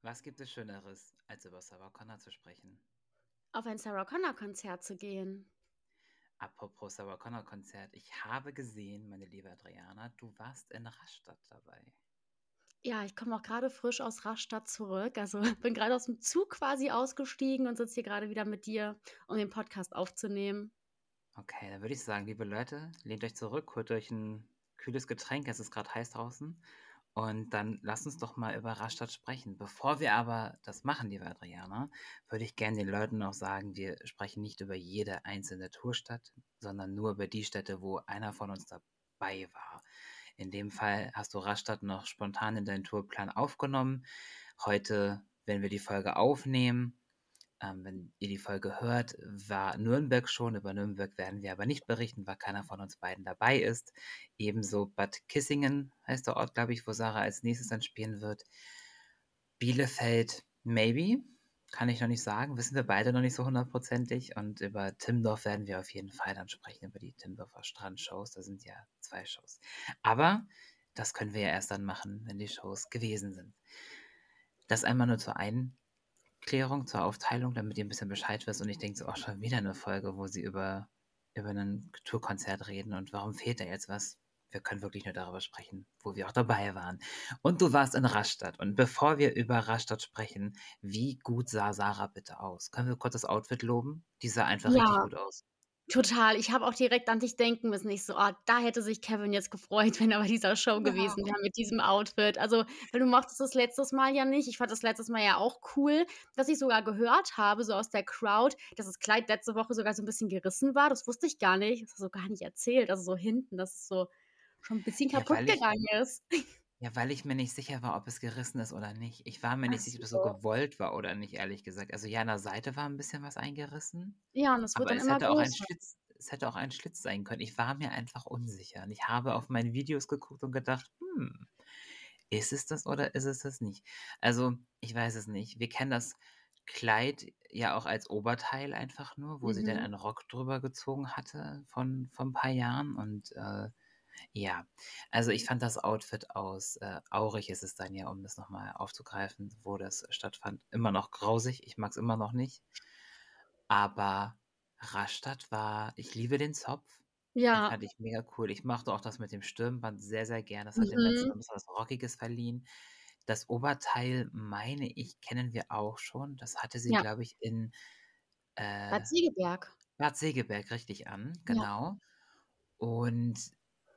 Was gibt es Schöneres, als über Sarah Connor zu sprechen? Auf ein Sarah Connor-Konzert zu gehen. Apropos Sarah Connor-Konzert, ich habe gesehen, meine liebe Adriana, du warst in Rastatt dabei. Ja, ich komme auch gerade frisch aus Rastatt zurück. Also bin gerade aus dem Zug quasi ausgestiegen und sitze hier gerade wieder mit dir, um den Podcast aufzunehmen. Okay, dann würde ich sagen, liebe Leute, lehnt euch zurück, holt euch ein kühles Getränk, es ist gerade heiß draußen. Und dann lasst uns doch mal über Rastatt sprechen. Bevor wir aber das machen, liebe Adriana, würde ich gerne den Leuten noch sagen, wir sprechen nicht über jede einzelne Tourstadt, sondern nur über die Städte, wo einer von uns dabei war. In dem Fall hast du Rastatt noch spontan in deinen Tourplan aufgenommen. Heute, wenn wir die Folge aufnehmen, wenn ihr die Folge hört, war Nürnberg schon. Über Nürnberg werden wir aber nicht berichten, weil keiner von uns beiden dabei ist. Ebenso Bad Kissingen heißt der Ort, glaube ich, wo Sarah als nächstes dann spielen wird. Bielefeld, maybe. Kann ich noch nicht sagen. Wissen wir beide noch nicht so hundertprozentig. Und über Timmendorf werden wir auf jeden Fall dann sprechen, über die Timmendorfer Strandshows. Da sind ja 2 Shows. Aber das können wir ja erst dann machen, wenn die Shows gewesen sind. Das einmal nur zur Einklärung, zur Aufteilung, damit ihr ein bisschen Bescheid wisst. Und ich denke so, auch schon wieder eine Folge, wo sie über ein Tourkonzert reden und warum fehlt da jetzt was? Wir können wirklich nur darüber sprechen, wo wir auch dabei waren. Und du warst in Rastatt. Und bevor wir über Rastatt sprechen, wie gut sah Sarah bitte aus? Können wir kurz das Outfit loben? Die sah einfach richtig Ja, gut aus. total. Ich habe auch direkt an dich denken müssen. Ich so: „Oh, da hätte sich Kevin jetzt gefreut, wenn er bei dieser Show Ja. gewesen wäre mit diesem Outfit.“ Also, weil du mochtest das letztes Mal ja nicht. Ich fand das letztes Mal ja auch cool. Was ich sogar gehört habe, so aus der Crowd, dass das Kleid letzte Woche sogar so 'n bisschen gerissen war. Das wusste ich gar nicht. Das hast du gar nicht erzählt. Also, so hinten, dass es so schon 'n bisschen Ja, kaputt gegangen ist. weil ich mir nicht sicher war, ob es gerissen ist oder nicht. Ich war mir Ach nicht sicher, ob es so so. gewollt war oder nicht, ehrlich gesagt. Also ja, an der Seite war ein bisschen was eingerissen, Ja, und das wird aber dann immer größer. Es hätte auch ein Schlitz sein können. Ich war mir einfach unsicher und ich habe auf meine Videos geguckt und gedacht: ist es das oder ist es das nicht?“ Also, ich weiß es nicht. Wir kennen das Kleid ja auch als Oberteil einfach nur, wo sie dann Mhm. einen Rock drüber gezogen hatte von 'n paar Jahren und, ja. Also, ich fand das Outfit aus Aurich ist es dann ja, um das noch mal aufzugreifen, wo das stattfand, immer noch grausig. Ich mag's immer noch nicht. Aber Rastatt war ich liebe den Zopf. Den Ja. fand ich mega cool. Ich mochte auch das mit dem Stirnband sehr, sehr gern. Das hat dem Ganzen noch Mhm. 'n bisschen was Rockiges verliehen. Das Oberteil, meine ich, kennen wir auch schon. Das hatte sie, Ja. glaube ich, in, äh, Bad Segeberg. Bad Segeberg richtig an, Ja. genau. Und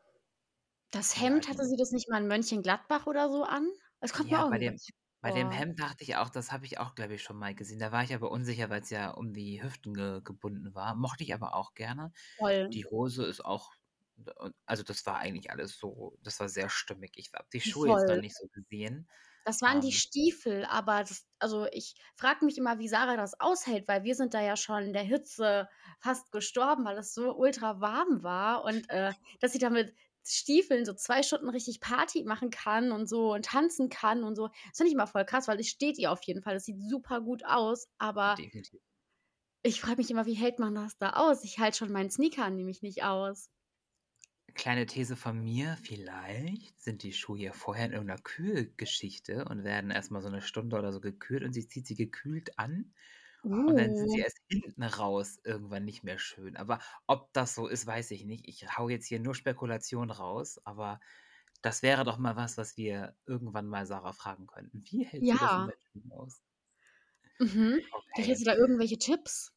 Das ja, Hemd die hatte sie das nicht mal in Mönchengladbach oder so an? Das kommt mir ja, auch irgendwie bekannt bei dem vor. Hemd dachte ich auch, das habe ich auch, glaube ich, schon mal gesehen. Da war ich aber unsicher, weil's ja um die Hüften gebunden war. Mochte ich aber auch gerne. Voll, Die Hose ist auch also, das war eigentlich alles so das war sehr stimmig. Ich habe die Schuhe jetzt noch voll. nicht so gesehen. Das waren die Ähm, Stiefel, aber das also, ich frage mich immer, wie Sarah das aushält, weil wir sind da ja schon in der Hitze fast gestorben, weil es so ultra warm war und, dass sie da mit Stiefeln so 2 Stunden richtig Party machen kann und so und tanzen kann und so. Das finde ich immer voll krass, weil es steht ihr auf jeden Fall. Das sieht super gut aus, aber definitiv. ich frage mich immer, wie hält man das da aus? Ich halte schon meinen Sneaker nämlich nicht aus. Kleine These von mir, vielleicht sind die Schuhe ja vorher in irgend 'ner Kühlgeschichte und werden erst mal so 'ne Stunde oder so gekühlt und sie zieht sie gekühlt an und dann sind sie Uh. erst hinten raus irgendwann nicht mehr schön. Aber ob das so ist, weiß ich nicht. Ich haue jetzt hier nur Spekulation raus, aber das wäre doch mal was, was wir irgendwann mal Sarah fragen könnten. Wie hält sie das in Ja, den Schuhen aus? mhm. Vielleicht hat Okay. sie da irgendwelche Tipps.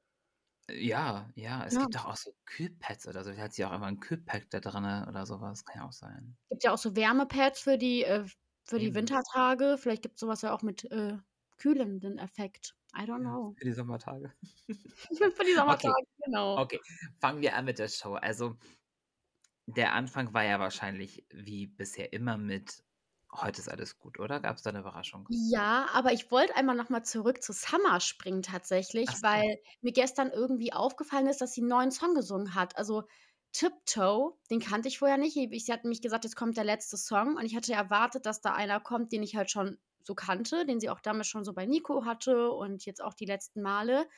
Ja, ja, es Ja, gibt doch auch so Kühlpads oder so. Vielleicht hat sie auch einfach 'n Kühlpack da drinne oder so was. Kann ja auch sein. gibt ja auch so Wärmepads für die Eben. Wintertage. Vielleicht gibt's so was ja auch mit, kühlenden Effekt. I don't Ja, know. für die Sommertage. Für die Okay, Sommertage, genau. okay. Fangen wir an mit der Show. Also, der Anfang war ja wahrscheinlich wie bisher immer mit: „Heute ist alles gut“, oder? Gab's da 'ne Überraschung? Ja, aber ich wollte einmal noch mal zurück zu Summer springen Ach tatsächlich, so. weil mir gestern irgendwie aufgefallen ist, dass sie 'n neuen Song gesungen hat. Also, „Tiptoe“, den kannte ich vorher nicht. Sie hat nämlich gesagt, jetzt kommt der letzte Song und ich hatte erwartet, dass da einer kommt, den ich halt schon so kannte, den sie auch damals schon so bei Nico hatte und jetzt auch die letzten Male.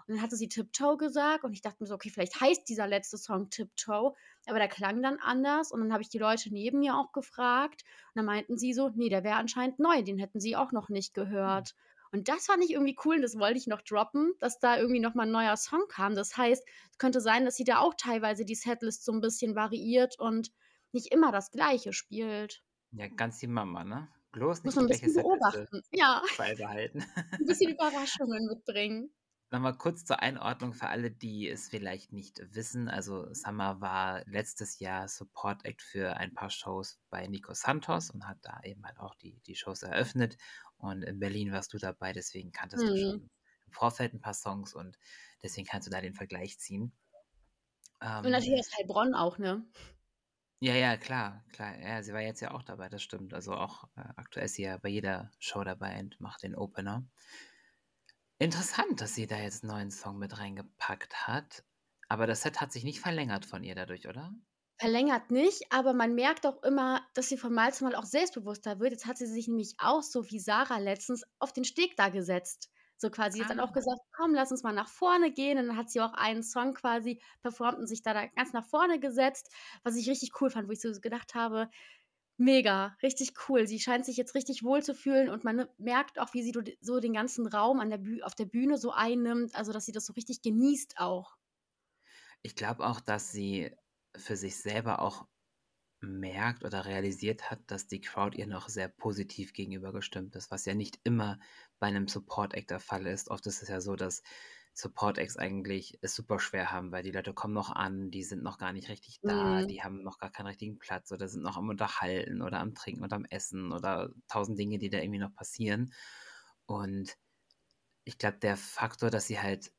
Und dann hatte sie Tiptoe gesagt und ich dachte mir so: „Okay, vielleicht heißt dieser letzte Song Tiptoe“, aber der klang dann anders und dann habe ich die Leute neben mir auch gefragt und dann meinten sie so: „Ne, der wäre anscheinend neu, den hätten sie auch noch nicht Hm. gehört.“ Und das fand ich irgendwie cool und das wollte ich noch droppen, dass da irgendwie noch mal 'n neuer Song kam. Das heißt, es könnte sein, dass sie da auch teilweise die Setlist so 'n bisschen variiert und nicht immer das Gleiche spielt. Ja, ganz die Mama, ne? Bloß Muss nicht man die 'n gleiche bisschen Setliste beobachten. Ja, beibehalten. 'n bisschen Überraschungen mitbringen. Noch mal kurz zur Einordnung für alle, die es vielleicht nicht wissen. Also, Summer war letztes Jahr Support Act für ein paar Shows bei Nico Santos und hat da eben halt auch die Shows eröffnet. Und in Berlin warst du dabei, deswegen kanntest du Mhm. schon im Vorfeld ein paar Songs und deswegen kannst du da den Vergleich ziehen. Und Ähm, natürlich aus Heilbronn auch, ne? ja, ja, klar, klar. Ja, sie war jetzt ja auch dabei, das stimmt. Also auch, aktuell ist sie ja bei jeder Show dabei und macht den Opener. Interessant, dass sie da jetzt 'n neuen Song mit reingepackt hat, aber das Set hat sich nicht verlängert von ihr dadurch, oder? Verlängert nicht, aber man merkt auch immer, dass sie von Mal zu Mal auch selbstbewusster wird. Jetzt hat sie sich nämlich auch so wie Sarah letztens auf den Steg da gesetzt. So quasi jetzt dann auch Ah, gesagt: „Komm, lass uns mal nach vorne gehen.“ Und dann hat sie auch einen Song quasi performt und sich da ganz nach vorne gesetzt, was ich richtig cool fand, wo ich so gedacht habe: „Mega, richtig cool.“ Sie scheint sich jetzt richtig wohlzufühlen und man, ne, merkt auch, wie sie so den ganzen Raum an der auf der Bühne so einnimmt, also, dass sie das so richtig genießt auch. ich glaube auch, dass sie für sich selber auch merkt oder realisiert hat, dass die Crowd ihr noch sehr positiv gegenüber gestimmt ist, was ja nicht immer bei 'nem Support Act der Fall ist. Oft ist es ja so, dass Support Acts eigentlich es super schwer haben, weil die Leute kommen noch an, die sind noch gar nicht richtig da, Mhm. die haben noch gar keinen richtigen Platz oder sind noch am Unterhalten oder am Trinken oder am Essen oder tausend Dinge, die da irgendwie noch passieren. Und ich glaube, der Faktor, dass sie halt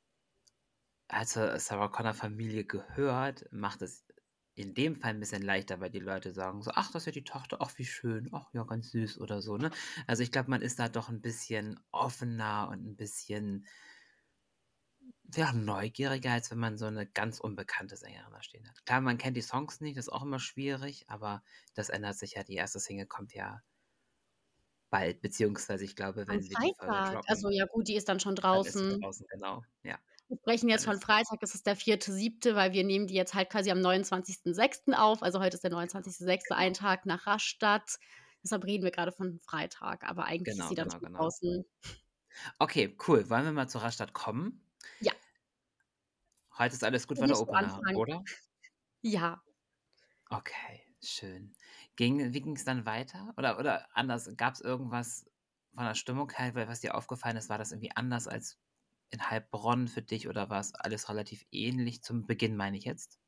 zur Sarah Connor Familie gehört, macht es in dem Fall 'n bisschen leichter, weil die Leute sagen so: „Ach, das ist ja die Tochter. Ach, wie schön. Ach ja, ganz süß“ oder so, ne? Also, ich glaube, man ist da doch 'n bisschen offener und 'n bisschen, ja, neugieriger, als wenn man so 'ne ganz unbekannte Sängerin da stehen hat. Klar, man kennt die Songs nicht, das ist auch immer schwierig, aber das ändert sich ja. Die erste Single kommt ja bald, beziehungsweise ich glaube, Am wenn wir die Folge Freitag. Also, droppen, ja gut, die ist dann schon dann ist sie draußen. draußen, genau. Ja, Wir sprechen jetzt dann von ist Freitag, es ist der 4.7., weil wir nehmen die jetzt halt quasi am 29.06. auf. Also, heute ist der 29.06., ein genau, Tag nach Rastatt. Deshalb reden wir grade von Freitag, aber eigentlich ist genau, sie dann genau, schon genau. draußen. Okay, cool. Wollen wir mal zu Rastatt kommen? Ja, Heute ist alles gut, war würde der ich so Opener, anfangen. oder? Ja. Okay, schön. Wie ging's dann weiter? Oder anders, gab's irgendwas von der Stimmung her, weil was dir aufgefallen ist, war das irgendwie anders als in Heilbronn für dich oder war's alles relativ ähnlich zum Beginn, meine ich jetzt?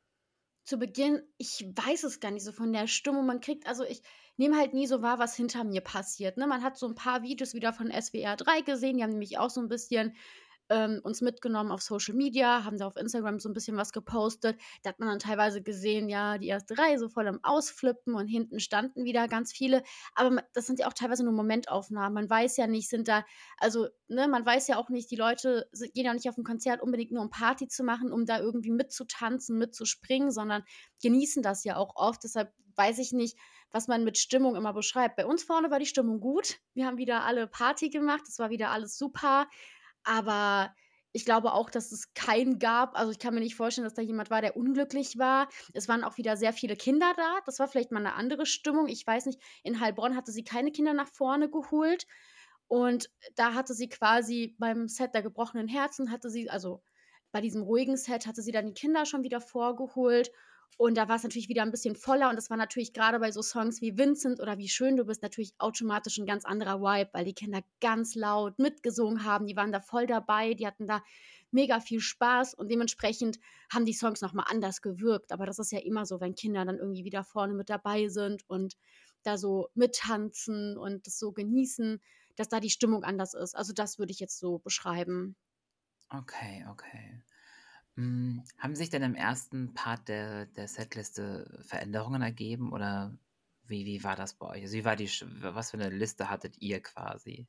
Zu Beginn, ich weiß es gar nicht so von der Stimmung. Man kriegt also, ich nehme halt nie so wahr, was hinter mir passiert, ne? Man hat so 'n paar Videos wieder von SWR 3 gesehen, die haben nämlich auch so 'n bisschen uns mitgenommen auf Social Media, haben da auf Instagram so 'n bisschen was gepostet. Da hat man dann teilweise gesehen, ja, die erste Reihe so voll am Ausflippen und hinten standen wieder ganz viele. Aber das sind ja auch teilweise nur Momentaufnahmen. Man weiß ja nicht, sind da also, ne, man weiß ja auch nicht, die Leute gehen ja nicht auf 'n Konzert unbedingt nur, um Party zu machen, um da irgendwie mitzutanzen, mitzuspringen, sondern genießen das ja auch oft. Deshalb weiß ich nicht, was man mit Stimmung immer beschreibt. Bei uns vorne war die Stimmung gut. Wir haben wieder alle Party gemacht. Es war wieder alles super. Aber ich glaube auch, dass es keinen gab, also, ich kann mir nicht vorstellen, dass da jemand war, der unglücklich war. Es waren auch wieder sehr viele Kinder da. Das war vielleicht mal 'ne andere Stimmung. Ich weiß nicht, in Heilbronn hatte sie keine Kinder nach vorne geholt und da hatte sie quasi beim Set der gebrochenen Herzen hatte sie also, bei diesem ruhigen Set hatte sie dann die Kinder schon wieder vorgeholt und da war's natürlich wieder 'n bisschen voller und das war natürlich grade bei so Songs wie „Vincent“ oder „Wie schön du bist“ natürlich automatisch 'n ganz anderer Vibe, weil die Kinder ganz laut mitgesungen haben. Die waren da voll dabei, die hatten da mega viel Spaß und dementsprechend haben die Songs noch mal anders gewirkt. Aber das ist ja immer so, wenn Kinder dann irgendwie wieder vorne mit dabei sind und da so mittanzen und das so genießen, dass da die Stimmung anders ist. Also, das würde ich jetzt so beschreiben. Okay, okay. Haben sich denn im ersten Part der Setliste Veränderungen ergeben oder wie war das bei euch? Also, wie war die was für 'ne Liste hattet ihr quasi?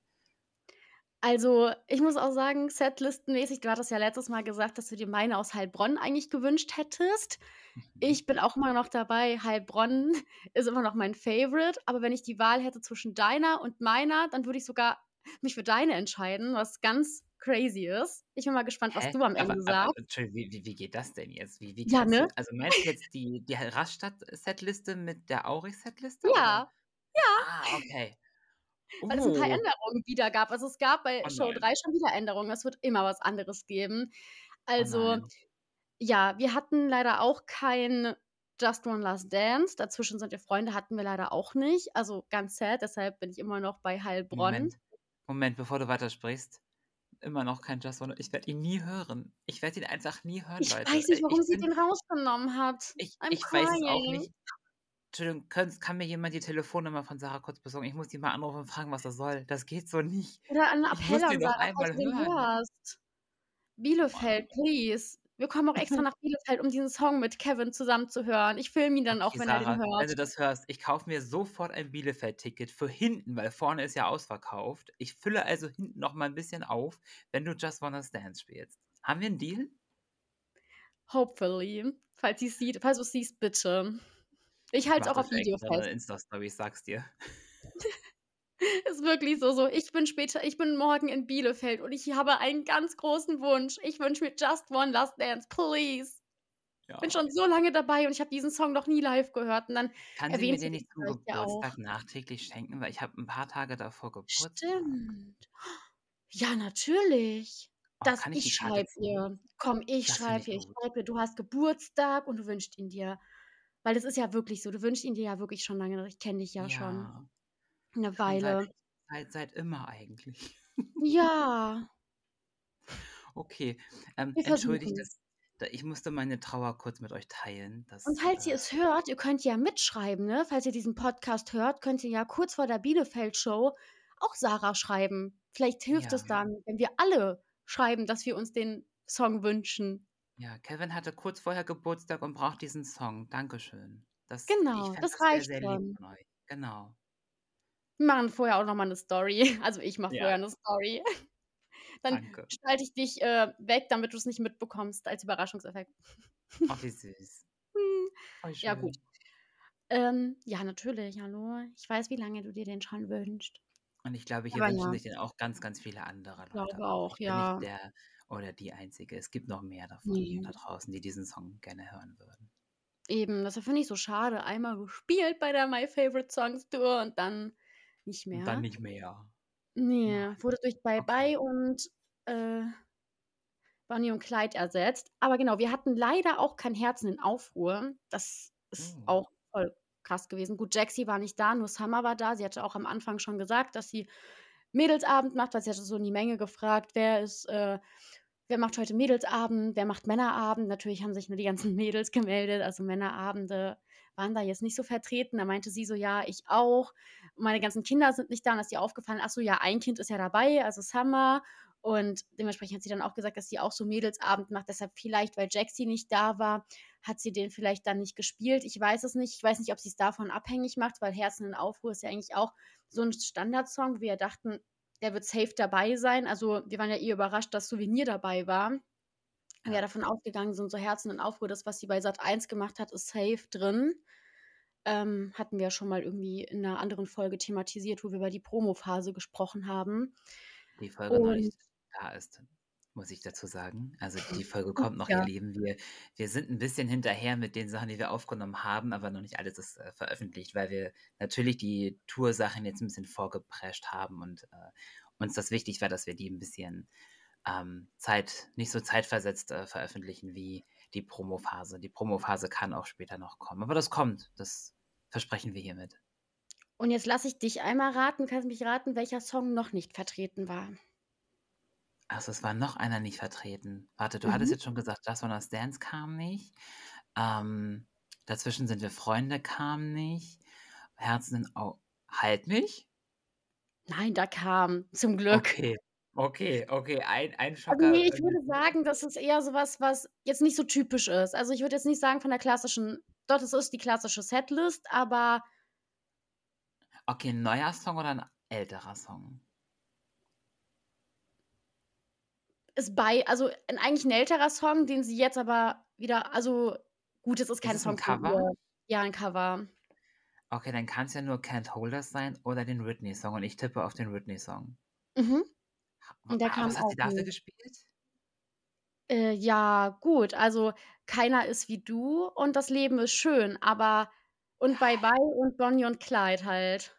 Also, ich muss auch sagen, setlistenmäßig, du hattest ja letztes Mal gesagt, dass du dir meine aus Heilbronn eigentlich gewünscht hättest. Mhm. Ich bin auch immer noch dabei, Heilbronn ist immer noch mein Favorite, aber wenn ich die Wahl hätte zwischen deiner und meiner, dann würde ich sogar mich für deine entscheiden, was ganz crazy ist. Ich bin mal gespannt, was Hä? du am Aber Ende aber sagst. Entschuldigung, wie geht das denn jetzt? Wie Ja, kannst du ne? also, meinst du jetzt die Rastatt-Setliste mit der Aurich-Setliste oder? Ja, ja, Ah, okay. weil es 'n paar Oh. Änderungen wieder gab. Also, es gab bei Oh Show nein. 3 schon wieder Änderungen. Es wird immer was anderes geben. Oh Also, nein. ja, wir hatten leider auch kein Just One Last Dance. Dazwischen sind wir Freunde hatten wir leider auch nicht. Also, ganz sad, deshalb bin ich immer noch bei Heilbronn. Moment. Moment, bevor du weitersprichst. Immer noch kein Just Wanna ich werde ihn nie hören. Ich werde ihn einfach nie hören, Ich Leute. weiß nicht, warum Ich sie bin den rausgenommen hat. I'm ich weiß es auch crying. nicht. Entschuldigung, kann mir jemand die Telefonnummer von Sarah kurz besorgen? Ich muss die mal anrufen und fragen, was das soll. Das geht so nicht. Oder 'n Ich muss Appell den an doch Sarah, falls einmal du den hören. hörst. Mann. Bielefeld, please. Wir kommen auch extra nach Bielefeld, um diesen Song mit Kevin zusammen zu hören. Ich filme ihn dann auch, Okay, wenn er den Sarah, wenn hört. du das hörst, ich kaufe mir sofort ein Bielefeld-Ticket für hinten, weil vorne ist ja ausverkauft. Ich fülle also hinten noch mal 'n bisschen auf, wenn du Just Wanna Dance spielst. Haben wir 'n Deal? Hopefully. Falls du's siehst, bitte. Ich Ich halte es mache auch das auf für Video extra 'ne fest. Insta-Story, ich sage es dir. Ist wirklich so. Ich bin morgen in Bielefeld und ich habe einen ganz großen Wunsch. Ich wünsche mir Just One Last Dance, please. Bin Ja. schon so lange dabei und ich habe diesen Song noch nie live gehört und dann Kann sie mir erwähnt sie den den nicht zum vielleicht ja auch. Geburtstag nachträglich schenken? Weil ich habe 'n paar Tage davor Geburtstag. Stimmt. Ja, natürlich. Oh, kann ich Ich die Karte schreibe ziehen? ihr. Komm, Das finde ich ich gut. schreibe ihr, du hast Geburtstag und du wünschst ihn dir. Weil das ist ja wirklich so, du wünschst ihn dir ja wirklich schon lange. Ich kenne dich ja schon Ja, 'ne schon Weile. seit immer eigentlich. Ja, Okay, wir entschuldigt, versuchen's. ich musste meine Trauer kurz mit euch teilen. Und Das, falls ihr es hört, ihr könnt ja mitschreiben, ne? Falls ihr diesen Podcast hört, könnt ihr ja kurz vor der Bielefeld-Show auch Sarah schreiben. Vielleicht hilft es ja, dann, wenn wir alle schreiben, dass wir uns den Song wünschen. ja, Kevin hatte kurz vorher Geburtstag und braucht diesen Song. Dankeschön. Ich Genau, fände das das sehr, reicht sehr lieb schon. von euch. Genau. Wir machen vorher auch noch mal 'ne Story. Also, ich mache Ja, vorher 'ne Story. Dann danke. schalte ich dich, weg, damit du's nicht mitbekommst als Überraschungseffekt. Ach, wie süß. Hm, Voll ja gut. schön. Ja, natürlich, hallo. Ich weiß, wie lange du dir den schon wünschst. Und ich glaube, hier Aber wünschen ja, sich den auch ganz, ganz viele andere Leute glaube auch. auch, Ich bin nicht ja. der oder die Einzige. Es gibt noch mehr davon Ne, da draußen, die diesen Song gerne hören würden. eben. Das finde ich so schade. Einmal gespielt bei der My Favorite Songs Tour und dann nicht Und dann mehr. nicht mehr. Ne, Nein. wurde durch Bye Okay. Bye und, äh, Bonnie und Clyde ersetzt. Aber genau, wir hatten leider auch kein Herzen in Aufruhr. Das ist Oh. auch voll krass gewesen. Gut, Jaxi war nicht da, nur Summer war da. Sie hatte auch am Anfang schon gesagt, dass sie Mädelsabend macht, weil sie hatte so in die Menge gefragt: „Wer macht heute Mädelsabend, wer macht Männerabend?“ Natürlich haben sich nur die ganzen Mädels gemeldet, also Männerabende waren da jetzt nicht so vertreten. Da meinte sie so: „Ja, ich auch. Meine ganzen Kinder sind nicht da.“ Und ist ihr aufgefallen: „Ach so, ja, ein Kind ist ja dabei, also Summer.“ Und dementsprechend hat sie dann auch gesagt, dass sie auch so Mädelsabend macht. Deshalb vielleicht, weil Jaxi nicht da war, hat sie den vielleicht dann nicht gespielt. Ich weiß es nicht. Ich weiß nicht, ob sie's davon abhängig macht, weil „Herzen in Aufruhr“ ist ja eigentlich auch so 'n Standardsong, wo wir dachten, der wird safe dabei sein. Also, wir waren ja eh überrascht, dass „Souvenir“ dabei war. Wir ja Ja. davon ausgegangen sind, so „Herzen in Aufruhr“, das, was sie bei Sat.1 gemacht hat, ist safe drin. Hatten wir ja schon mal irgendwie in 'ner anderen Folge thematisiert, wo wir über die Promophase gesprochen haben. Die Folge noch Und nicht da ist, muss ich dazu sagen. Also, die Folge kommt noch, ihr ja, Lieben. Wir sind 'n bisschen hinterher mit den Sachen, die wir aufgenommen haben, aber noch nicht alles ist, veröffentlicht, weil wir natürlich die Toursachen jetzt 'n bisschen vorgeprescht haben und, uns das wichtig war, dass wir die 'n bisschen, nicht so zeitversetzt, veröffentlichen wie die Promophase. Die Promophase kann auch später noch kommen, aber das kommt. Das versprechen wir hiermit. und jetzt lasse ich dich einmal raten, kannst mich raten, welcher Song noch nicht vertreten war? Ach so, es war noch einer nicht vertreten. Warte, du hattest Mhm. jetzt schon gesagt, „Just Wanna Dance“ kam nicht. Ähm, „Dazwischen sind wir Freunde“ kam nicht. „Herzen in Au“ „Halt mich“? Nein, da kam zum Glück. Okay, okay, ein Also, ne, Schocker, ich würde sagen, das ist eher so was, was jetzt nicht so typisch ist. Also, ich würde jetzt nicht sagen von der klassischen doch, das ist die klassische Setlist, aber okay, 'n neuer Song oder 'n älterer Song? ist also, eigentlich 'n älterer Song, den sie jetzt aber wieder also, gut, es ist Ist kein es 'n Song von ihr. Cover? Ja, 'n Cover. Okay, dann kann's ja nur „Can't Hold Us“ sein oder den Whitney-Song und ich tippe auf den Whitney-Song. Mhm. Und der kam Was hat auch sie dafür nicht. gespielt? Ja, gut, also „Keiner ist wie du" und „Das Leben ist schön", aber und „Bye Geil. bye" und „Bonnie und Clyde" halt.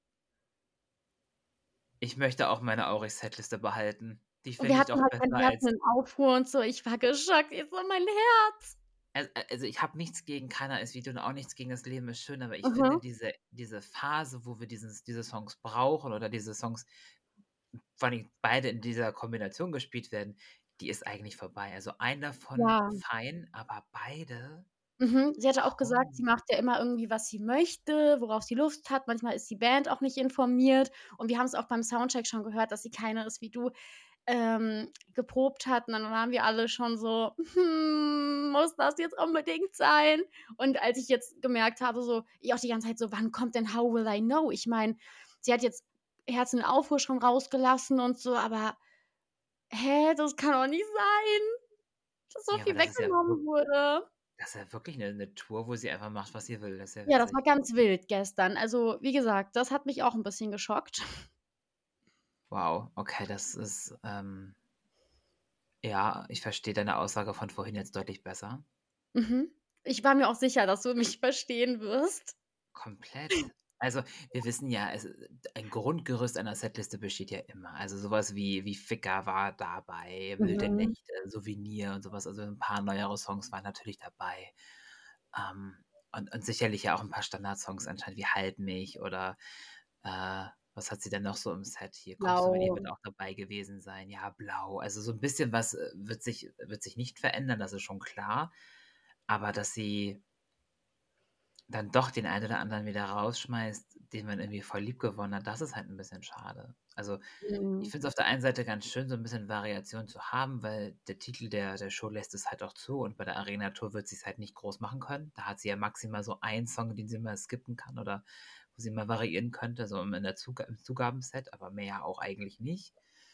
Ich möchte auch meine Aurich-Setliste behalten. Die Und finde ich auch besser wir hatten als 'nen Aufruhr und so. Ich war geschockt. Ich so: „Mein Herz." also, ich habe nichts gegen „Keiner ist wie du“ und auch nichts gegen „Das Leben ist schön“, aber ich finde, Mhm. diese Phase, wo wir diese Songs brauchen oder diese Songs, vor allem beide in dieser Kombination gespielt werden, die ist eigentlich vorbei. Also, einen davon Ja. fein, aber beide, Mhm. Sie hatte auch gesagt, sie warum? macht ja immer irgendwie, was sie möchte, worauf sie Lust hat. Manchmal ist die Band auch nicht informiert und wir haben's auch beim Soundcheck schon gehört, dass sie „Keiner ist wie du" geprobt hat und dann waren wir alle schon so: muss das jetzt unbedingt sein?" Und als ich jetzt gemerkt habe, so ich auch die ganze Zeit so: „Wann kommt denn How Will I Know?" Ich meine, sie hat jetzt Herz in Aufruhr schon rausgelassen und so, aber das kann doch nicht sein, dass so Ja, aber viel weggenommen wurde. das ist ja wirklich 'ne Tour, wo sie einfach macht, was sie will. Das ist ja Ja, das war witzig. ganz wild gestern. Also, wie gesagt, das hat mich auch 'n bisschen geschockt. Wow, okay, das ist, ja, ich verstehe deine Aussage von vorhin jetzt deutlich besser. Mhm. Ich war mir auch sicher, dass du mich verstehen wirst. Komplett. Also, wir wissen ja, ein Grundgerüst einer Setliste besteht ja immer. Also, sowas wie „Ficker“ war dabei, „Wilde Mhm. Nächte“, „Souvenir“ und sowas. Also, ein paar neuere Songs waren natürlich dabei. Und sicherlich ja auch ein paar Standardsongs anscheinend wie „Halt mich“ oder, was hat sie denn noch so im Set hier? „Kommst du mit ihr“ Blau. wird auch dabei gewesen sein. Ja, „Blau“. Also, so ein bisschen was, wird sich nicht verändern, das ist schon klar. Aber dass sie dann doch den einen oder anderen wieder rausschmeißt, den man irgendwie voll lieb gewonnen hat, das ist halt 'n bisschen schade. Also, ich Mhm. finde es auf der einen Seite ganz schön, so 'n bisschen Variation zu haben, weil der Titel der Show lässt es halt auch zu und bei der Arena-Tour wird sie's halt nicht groß machen können. Da hat sie ja maximal so einen Song, den sie mal skippen kann oder wo sie mal variieren könnte, so in der im Zugabenset, aber mehr auch eigentlich nicht.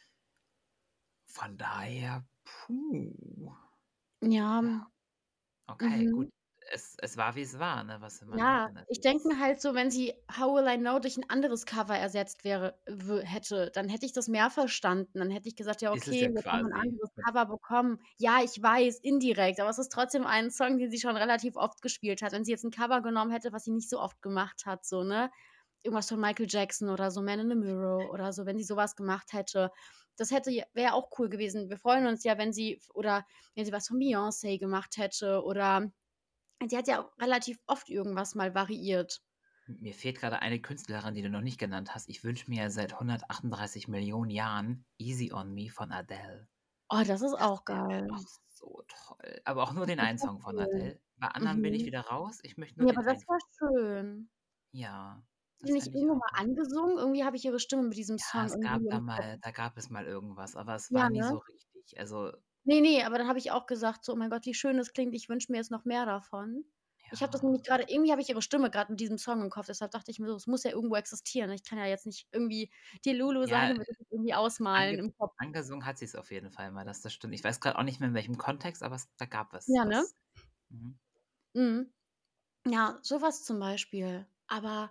Von daher, puh, Ja, ja, okay, gut. mhm. Es war, wie es war, ne? Was will man Ja, machen? Das ich denke ist mir halt so, wenn sie „How Will I Know" durch 'n anderes Cover ersetzt wäre wü hätte, dann hätte ich das mehr verstanden. Dann hätte ich gesagt: „Ja, ist es okay, ja jetzt haben wir 'n quasi. anderes Cover bekommen." Ja, ich weiß, indirekt, aber es ist trotzdem ein Song, den sie schon relativ oft gespielt hat. Wenn sie jetzt 'n Cover genommen hätte, was sie nicht so oft gemacht hat, so, ne? Irgendwas von Michael Jackson oder so, „Man in the Mirror" oder so, wenn sie so was gemacht hätte, das hätte wäre auch cool gewesen. Wir freuen uns ja, wenn sie wenn sie was von Beyoncé gemacht hätte oder sie hat ja auch relativ oft irgendwas mal variiert. Mir fehlt gerade eine Künstlerin, die du noch nicht genannt hast. Ich wünsche mir ja seit 138 Millionen Jahren „Easy on Me“ von Adele. Oh, das ist Das auch wäre geil. doch so toll. Aber auch nur den Das einen wäre Song von schön. Adele. Bei anderen bin ich Mhm. wieder raus. Ich möchte nur Ne, den aber das einen wäre von schön. ja, Hat die das nicht fände ich irgendwo auch mal gut. angesungen? Irgendwie habe ich ihre Stimme mit diesem Ja, Song irgendwie im Kopf. da gab es mal irgendwas, aber es war Ja, nie ne? so richtig. Also, Ne, ne, aber dann habe ich auch gesagt so: „Oh mein Gott, wie schön das klingt. Ich wünsche mir jetzt noch mehr davon." Ich habe das nämlich ja, grade irgendwie habe ich ihre Stimme grad mit diesem Song im Kopf, deshalb dachte ich mir so: „Es muss ja irgendwo existieren." Ich kann ja jetzt nicht irgendwie dir Lulu ja, sein und mir das jetzt irgendwie ausmalen im Kopf. angesungen hat sie's auf jeden Fall mal, das stimmt. Ich weiß grad auch nicht mehr, in welchem Kontext, aber da gab es Ja, ne? was. Mhm. Mhm. Ja, so was zum Beispiel. Aber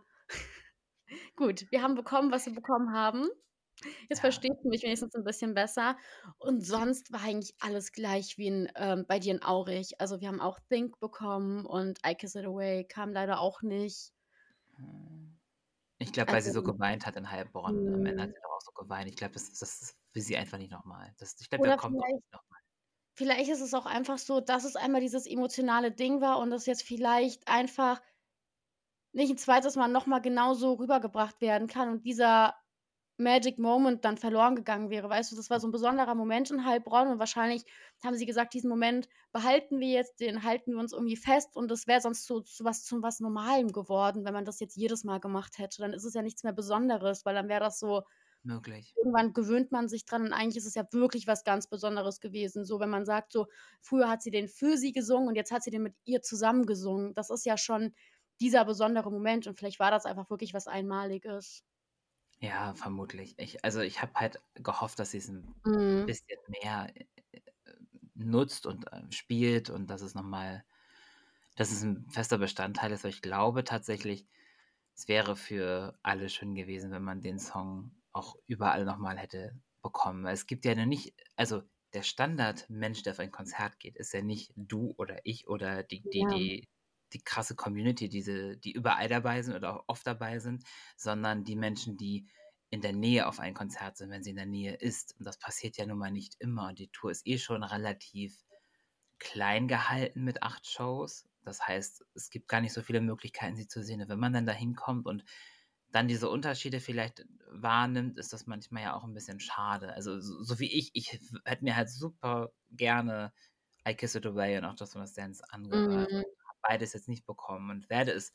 gut, wir haben bekommen, was wir bekommen haben. Jetzt Ja. verstehst du mich wenigstens 'n bisschen besser. Und sonst war eigentlich alles gleich wie bei dir in Aurich. Also, wir haben auch „Think" bekommen und „I Kiss It Away" kam leider auch nicht. Hm. Ich glaube, weil sie so Also, geweint hat in Heilbronn. Am Ende hat hm, sie doch auch so geweint. Ich glaube, das will sie einfach nicht noch mal. Ich glaube, der oder kommt auch nicht noch mal. vielleicht ist es auch einfach so, dass es einmal dieses emotionale Ding war und das jetzt vielleicht einfach nicht 'n zweites Mal noch mal genauso rübergebracht werden kann und dieser Magic Moment dann verloren gegangen wäre, weißt du? Das war so 'n besonderer Moment in Heilbronn und wahrscheinlich haben sie gesagt: „Diesen Moment behalten wir jetzt, den halten wir uns irgendwie fest" und das wäre sonst so zu was Normalem geworden, wenn man das jetzt jedes Mal gemacht hätte. Dann ist es ja nichts mehr Besonderes, weil dann wäre das so Möglich. irgendwann gewöhnt man sich dran und eigentlich ist es ja wirklich was ganz Besonderes gewesen. So, wenn man sagt so, früher hat sie den für sie gesungen und jetzt hat sie den mit ihr zusammen gesungen. Das ist ja schon dieser besondere Moment und vielleicht war das einfach wirklich was Einmaliges. Ja, vermutlich. Ich habe halt gehofft, dass sie's 'n Mhm. bisschen mehr, nutzt und, spielt und dass es 'n fester Bestandteil ist, weil ich glaube tatsächlich, es wäre für alle schön gewesen, wenn man den Song auch überall noch mal hätte bekommen. Weil es gibt ja nicht, also der Standardmensch, der auf ein Konzert geht, ist ja nicht du oder ich oder Ja, die krasse Community, die überall dabei sind oder auch oft dabei sind, sondern die Menschen, die in der Nähe auf ein Konzert sind, wenn sie in der Nähe ist. Und das passiert ja nun mal nicht immer. Und die Tour ist eh schon relativ klein gehalten mit 8 Shows. Das heißt, es gibt gar nicht so viele Möglichkeiten, sie zu sehen. Und wenn man dann da hinkommt und dann diese Unterschiede vielleicht wahrnimmt, ist das manchmal ja auch ein bisschen schade. Also, so wie ich hätte mir halt super gerne „I Kiss It Away“ und auch „Just Wanna Dance“ angehört mhm, und habe beides jetzt nicht bekommen und werde es,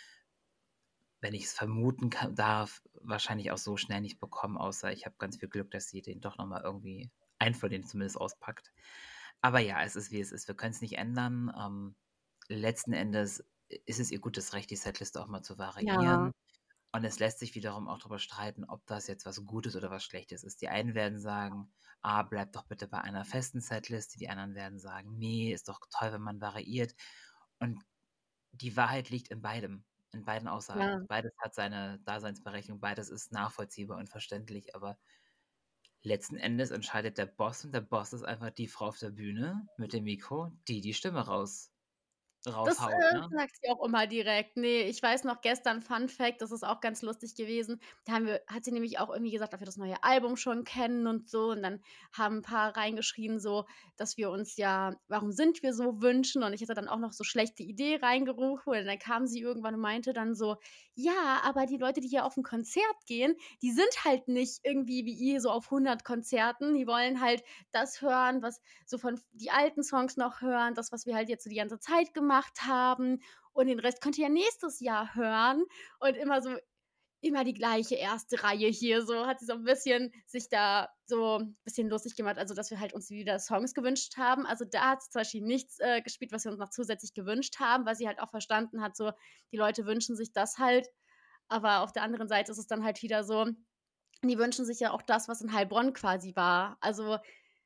wenn ich es vermuten darf, wahrscheinlich auch so schnell nicht bekommen, außer ich habe ganz viel Glück, dass sie den doch noch mal irgendwie einen von denen zumindest auspackt. Aber ja, es ist, wie es ist. Wir können es nicht ändern. Letzten Endes ist es ihr gutes Recht, die Setliste auch mal zu ja, variieren. Und es lässt sich wiederum auch darüber streiten, ob das jetzt was Gutes oder was Schlechtes ist. Die einen werden sagen: „Ah, bleib doch bitte bei einer festen Setliste.“ Die anderen werden sagen: „Nee, ist doch toll, wenn man variiert.“ Und die Wahrheit liegt in beiden Aussagen. ja. Beides hat seine Daseinsberechtigung, beides ist nachvollziehbar und verständlich, aber letzten Endes entscheidet der Boss und der Boss ist einfach die Frau auf der Bühne mit dem Mikro, die die Stimme Das, raushaut, ne? sagt sie auch immer direkt. Ne, ich weiß noch gestern Fun Fact, das ist auch ganz lustig gewesen. Da hat sie nämlich auch irgendwie gesagt, dass wir das neue Album schon kennen und so. Und dann haben 'n paar reingeschrieben so, dass wir uns ja „Warum sind wir so?“ wünschen. Und ich hatte dann auch noch so „schlechte Idee“ reingerufen. Und dann kam sie irgendwann und meinte dann so: „Ja, aber die Leute, die hier auf 'n Konzert gehen, die sind halt nicht irgendwie wie ihr so auf 100 Konzerten. Die wollen halt das hören, was so von die alten Songs noch hören, das, was wir halt jetzt so die ganze Zeit gemacht haben und den Rest könnt ihr ja nächstes Jahr hören und immer die gleiche erste Reihe hier so, hat sie so 'n bisschen sich da so 'n bisschen lustig gemacht, also, dass wir halt uns wieder Songs gewünscht haben. Also, da hat sie zum Beispiel nichts, gespielt, was wir uns noch zusätzlich gewünscht haben, weil sie halt auch verstanden hat, so, die Leute wünschen sich das halt. Aber auf der anderen Seite ist es dann halt wieder so, die wünschen sich ja auch das, was in Heilbronn quasi war. Also,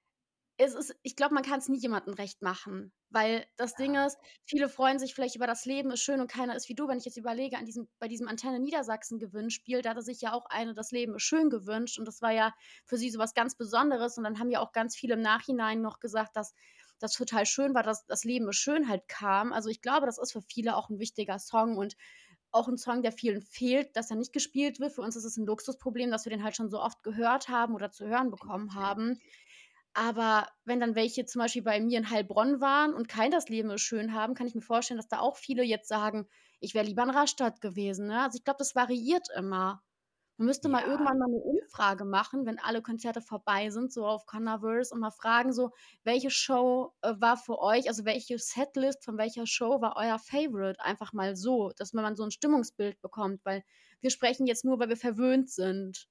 ich glaube, man kann's nie jemandem recht machen, weil das Ding Ja, ist, viele freuen sich vielleicht über „Das Leben ist schön und keiner ist wie du“. Wenn ich jetzt überlege bei diesem Antenne Niedersachsen Gewinnspiel, da hatte sich ja auch eine „Das Leben ist schön“ gewünscht und das war ja für sie so was ganz Besonderes und dann haben ja auch ganz viele im Nachhinein noch gesagt, dass das total schön war, dass „Das Leben ist schön“ halt kam. Also, ich glaube, das ist für viele auch 'n wichtiger Song und auch 'n Song, der vielen fehlt, dass er nicht gespielt wird. Für uns ist es 'n Luxusproblem, dass wir den halt schon so oft gehört haben oder zu hören bekommen definitiv. haben. Aber wenn dann welche zum Beispiel bei mir in Heilbronn waren und kein „Das Leben ist schön“ haben, kann ich mir vorstellen, dass da auch viele jetzt sagen: „Ich wäre lieber in Rastatt gewesen“, ne? Also, ich glaube, das variiert immer. Man müsste mal Ja. irgendwann mal 'ne Umfrage machen, wenn alle Konzerte vorbei sind, so auf Converse und mal fragen so: „Welche Show, war für euch also, welche Setlist von welcher Show war euer Favorite?“ Einfach mal so, dass man so 'n Stimmungsbild bekommt, weil wir sprechen jetzt nur, weil wir verwöhnt sind,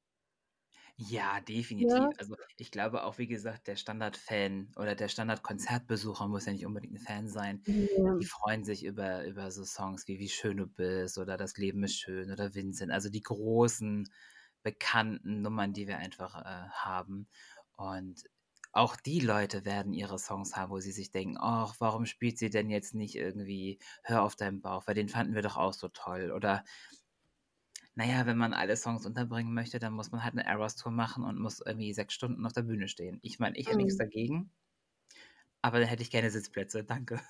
Ja, ne? definitiv. Also, ich glaube auch, wie gesagt, der Standardfan oder der Standardkonzertbesucher muss ja nicht unbedingt 'n Fan sein. Die Ja. freuen sich über so Songs wie „Wie schön du bist“ oder „Das Leben ist schön“ oder „Vincent“, also die großen, bekannten Nummern, die wir einfach, haben. Und auch die Leute werden ihre Songs haben, wo sie sich denken: „Ach, warum spielt sie denn jetzt nicht irgendwie ‚Hör auf deinen Bauch', weil den fanden wir doch auch so toll.“ Oder na ja, wenn man alle Songs unterbringen möchte, dann muss man halt 'ne Eras-Tour machen und muss irgendwie 6 Stunden auf der Bühne stehen. Ich meine, ich hätte nix Mhm. dagegen, aber dann hätte ich gerne Sitzplätze. Danke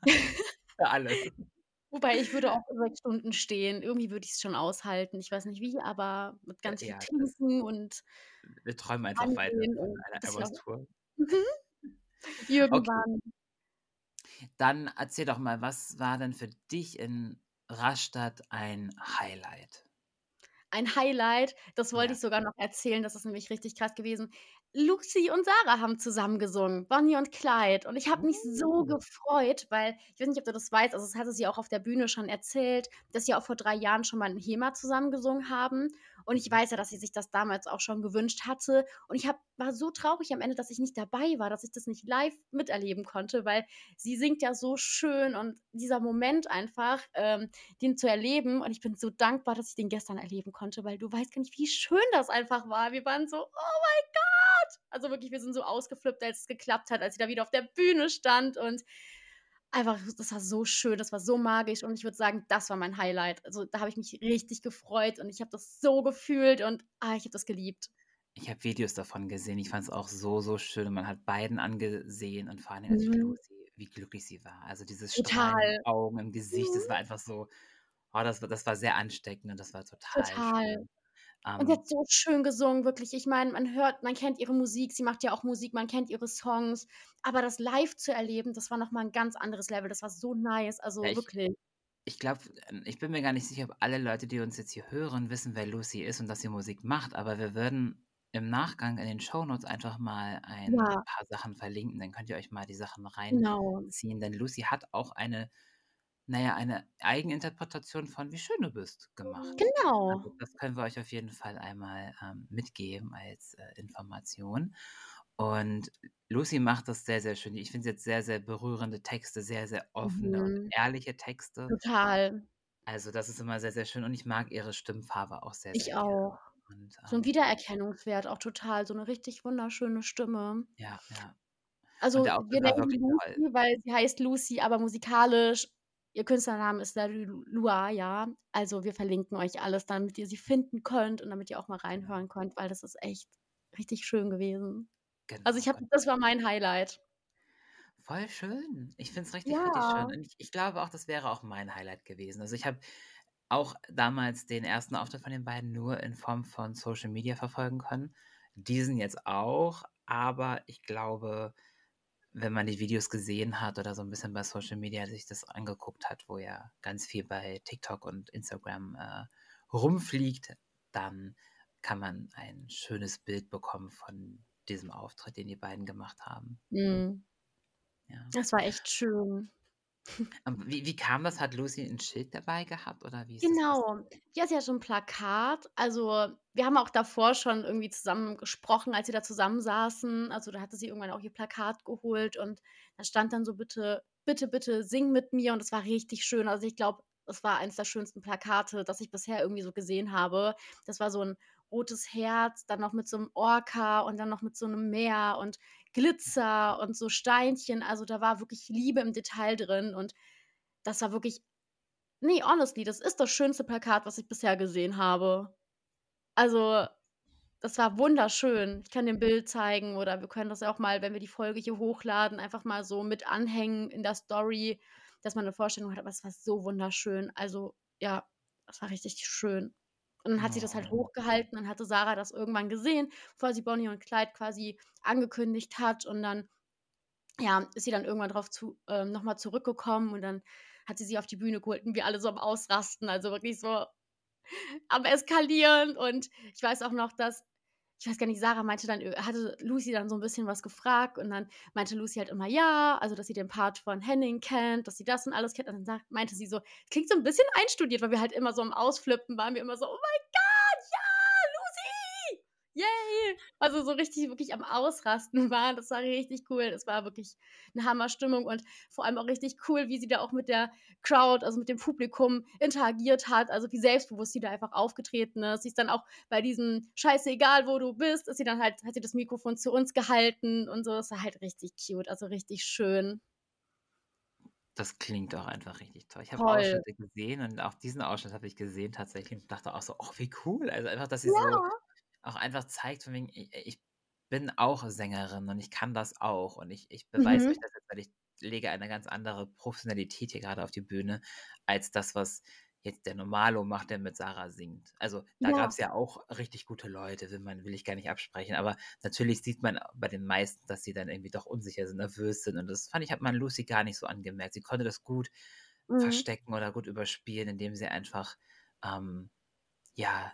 für alles. Wobei ich würde auch 6 Stunden stehen. Irgendwie würde ich's schon aushalten. Ich weiß nicht wie, aber mit ganz viel Ja, Trinken und wir träumen einfach weiter Angehen von und einer bisschen auch Eras-Tour. mhm, Okay, irgendwann. dann erzähl doch mal, was war denn für dich in Rastatt ein Highlight? Ein Highlight, das wollte Ja. ich sogar noch erzählen, das ist nämlich richtig krass gewesen. Lucy und Sarah haben zusammen gesungen, Bonnie und Clyde. Und ich habe mich so Oh. gefreut, weil ich weiß nicht, ob du das weißt, also, das hatte sie auch auf der Bühne schon erzählt, dass sie auch vor 3 Jahren schon mal in HEMA zusammen gesungen haben. Und ich Mhm. weiß ja, dass sie sich das damals auch schon gewünscht hatte. Und war so traurig am Ende, dass ich nicht dabei war, dass ich das nicht live miterleben konnte, weil sie singt ja so schön und dieser Moment einfach, den zu erleben und ich bin so dankbar, dass ich den gestern erleben konnte, weil du weißt gar nicht, wie schön das einfach war. Wir waren so: „Oh mein Gott!“ Also wirklich, wir sind so ausgeflippt, als es geklappt hat, als sie da wieder auf der Bühne stand und einfach das war so schön, das war so magisch und ich würde sagen, das war mein Highlight. Also, da habe ich mich richtig gefreut und ich habe das so gefühlt und, ich habe das geliebt. Ich habe Videos davon gesehen. Ich fand es auch so, so schön und man hat beiden angesehen und vor allen Dingen natürlich Mhm. Lucy, wie glücklich sie war. Also, dieses Strahlen in den Total. Augen, im Gesicht, das Mhm. war einfach so das war sehr ansteckend und das war total Total. schön. Und sie Ähm, hat so schön gesungen, wirklich. Ich meine, man kennt ihre Musik, sie macht ja auch Musik, man kennt ihre Songs, aber das live zu erleben, das war noch mal 'n ganz anderes Level. Das war so nice, ja, also wirklich. ich glaube, ich bin mir gar nicht sicher, ob alle Leute, die uns jetzt hier hören, wissen, wer Lucy ist und dass sie Musik macht, aber wir würden im Nachgang in den Shownotes einfach mal ein Ja, paar Sachen verlinken, dann könnt ihr euch mal die Sachen genau. reinziehen, denn Lucy hat auch eine Eigeninterpretation von „Wie schön du bist“ gemacht. Also, Genau. das können wir euch auf jeden Fall einmal, mitgeben als, Information. Und Lucy macht das sehr, sehr schön. Ich finde, sie hat sehr, sehr berührende Texte, sehr, sehr offene und Mhm. ehrliche Texte. Total. Also, das ist immer sehr, sehr schön und ich mag ihre Stimmfarbe auch sehr, sehr Ich gerne. auch. Und, So 'n Wiedererkennungswert auch total, so 'ne richtig wunderschöne Stimme. ja, ja. Und Also, der wir Auftritt war nennen die wirklich toll. Lucy, weil sie heißt Lucy, aber musikalisch ihr Künstlername ist Lua, ja. Also, wir verlinken euch alles, damit ihr sie finden könnt und damit ihr auch mal Genau, reinhören könnt, weil das ist echt richtig schön gewesen. Also, genau. Und das war mein Highlight. voll schön. Ich finde es richtig, richtig schön. Ja. Und ich glaube auch, das wäre auch mein Highlight gewesen. Also, ich habe auch damals den ersten Auftritt von den beiden nur in Form von Social Media verfolgen können. Diesen jetzt auch, aber ich glaube, wenn man die Videos gesehen hat oder so 'n bisschen bei Social Media sich das angeguckt hat, wo er ganz viel bei TikTok und Instagram, rumfliegt, dann kann man ein schönes Bild bekommen von diesem Auftritt, den die beiden gemacht haben. Mhm. Ja. Das war echt schön. Wie kam das? Hat Lucy 'n Schild dabei gehabt oder wie ist das passiert? Genau. Die hatte ja so 'n Plakat. Also, wir haben auch davor schon irgendwie zusammen gesprochen, als wir da zusammensaßen. Also, da hatte sie irgendwann auch ihr Plakat geholt und da stand dann so: „Bitte, bitte, bitte sing mit mir.“ Und das war richtig schön. Also, ich glaube, das war eins der schönsten Plakate, das ich bisher irgendwie so gesehen habe. Das war so 'n rotes Herz, dann noch mit so 'nem Orca und dann noch mit so 'nem Meer und Glitzer und so Steinchen. Also, da war wirklich Liebe im Detail drin und das war wirklich ne, honestly, das ist das schönste Plakat, was ich bisher gesehen habe. Also, das war wunderschön. Ich kann dir 'n Bild zeigen oder wir können das ja auch mal, wenn wir die Folge hier hochladen, einfach mal so mit anhängen in der Story, dass man 'ne Vorstellung hat, aber es war so wunderschön. Also, ja, das war richtig schön. Und dann hat sie das halt Oh, hochgehalten, dann hatte Sarah das irgendwann gesehen, bevor sie Bonnie und Clyde quasi angekündigt hat und dann, ja, ist sie dann irgendwann drauf noch mal zurückgekommen und dann hat sie auf die Bühne geholt und wir alle so am Ausrasten, also wirklich so am Eskalieren und ich weiß auch noch, dass ich weiß gar nicht, Sarah meinte dann hatte Lucy dann so 'n bisschen was gefragt und dann meinte Lucy halt immer ja, also, dass sie den Part von Henning kennt, dass sie das und alles kennt und dann meinte sie so: „Klingt so 'n bisschen einstudiert“, weil wir halt immer so am Ausflippen waren, wir immer so: „Oh mein Gott, ja, Lucy! Yay!“ Also, so richtig wirklich am Ausrasten waren. Das war richtig cool. Das war wirklich 'ne Hammerstimmung und vor allem auch richtig cool, wie sie da auch mit der Crowd, also mit dem Publikum interagiert hat, also wie selbstbewusst sie da einfach aufgetreten ist. Sie ist dann auch bei diesem „Scheißegal, wo du bist“, ist sie dann halt hat sie das Mikrofon zu uns gehalten und so. Das war halt richtig cute, also richtig schön. das klingt auch einfach richtig toll. Ich habe Toll. Ausschnitte gesehen und auch diesen Ausschnitt habe ich gesehen tatsächlich und dachte auch so: „Oh, wie cool.“ Also, einfach, dass sie so Ja. auch einfach zeigt von wegen: Ich bin auch Sängerin und ich kann das auch und ich beweise euch Mhm. das jetzt, weil ich lege eine ganz andere Professionalität hier gerade auf die Bühne als das, was jetzt der Normalo macht, der mit Sarah singt. Also, da Ja. gab's ja auch richtig gute Leute, will ich gar nicht absprechen, aber natürlich sieht man bei den meisten, dass sie dann irgendwie doch unsicher sind, nervös sind und das fand ich, hat man Lucy gar nicht so angemerkt. Sie konnte das gut Mhm. verstecken oder gut überspielen, indem sie einfach, ähm, ja,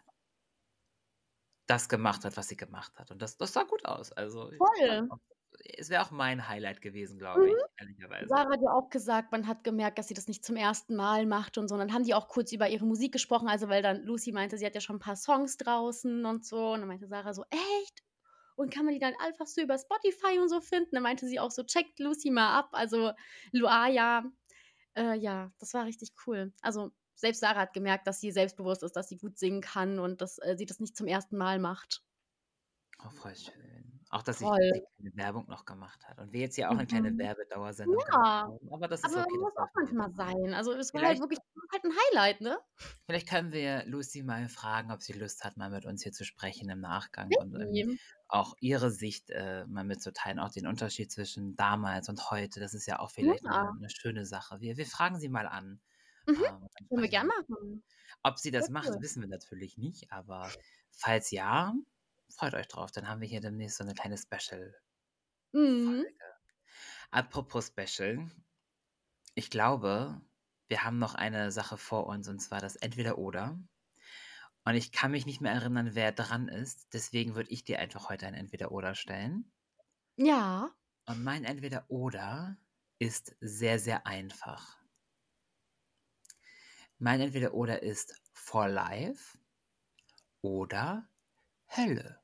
das gemacht hat, was sie gemacht hat. Und das sah gut aus. Also, ich fand Voll. auch es wäre auch mein Highlight gewesen, glaube Mhm. ich, ehrlicherweise. Sarah hat ja auch gesagt, man hat gemerkt, dass sie das nicht zum ersten Mal macht und so. Und dann haben die auch kurz über ihre Musik gesprochen, also, weil dann Lucy meinte, sie hat ja schon 'n paar Songs draußen und so. Und dann meinte Sarah so: „Echt? Und kann man die dann einfach so über Spotify und so finden?“ Dann meinte sie auch so: „Checkt Lucy mal ab.“ Also, Luaya, ja, das war richtig cool. Also, selbst Sarah hat gemerkt, dass sie selbstbewusst ist, dass sie gut singen kann und dass, sie das nicht zum ersten Mal macht. voll schön. Auch, dass sie Voll. die kleine Werbung noch gemacht hat und wir jetzt hier auch 'ne kleine Mhm. Werbedauersendung gemacht Ja, haben, aber das ist aber okay, das muss auch darf man jetzt manchmal mal. sein. Also, es war halt Vielleicht wirklich halt 'n Highlight, ne? vielleicht können wir Lucy mal fragen, ob sie Lust hat, mal mit uns hier zu sprechen im Nachgang und irgendwie Richtig. auch ihre Sicht, mal mitzuteilen, auch den Unterschied zwischen damals und heute. Das ist ja auch vielleicht Ja. 'ne schöne Sache. Wir fragen sie mal an, Mhm. und dann Können wir sprechen wir gern mit ihr. machen. Ob sie das Voll macht, cool. wissen wir natürlich nicht, aber falls ja, freut euch drauf, dann haben wir hier demnächst so 'ne kleine Special-Folge. Mhm. Apropos Special, ich glaube, wir haben noch eine Sache vor uns, und zwar das Entweder-Oder. Und ich kann mich nicht mehr erinnern, wer dran ist. Deswegen würde ich dir einfach heute ein Entweder-Oder stellen. Ja. Und mein Entweder-Oder ist sehr, sehr einfach. Mein Entweder-Oder ist For Life oder Hölle.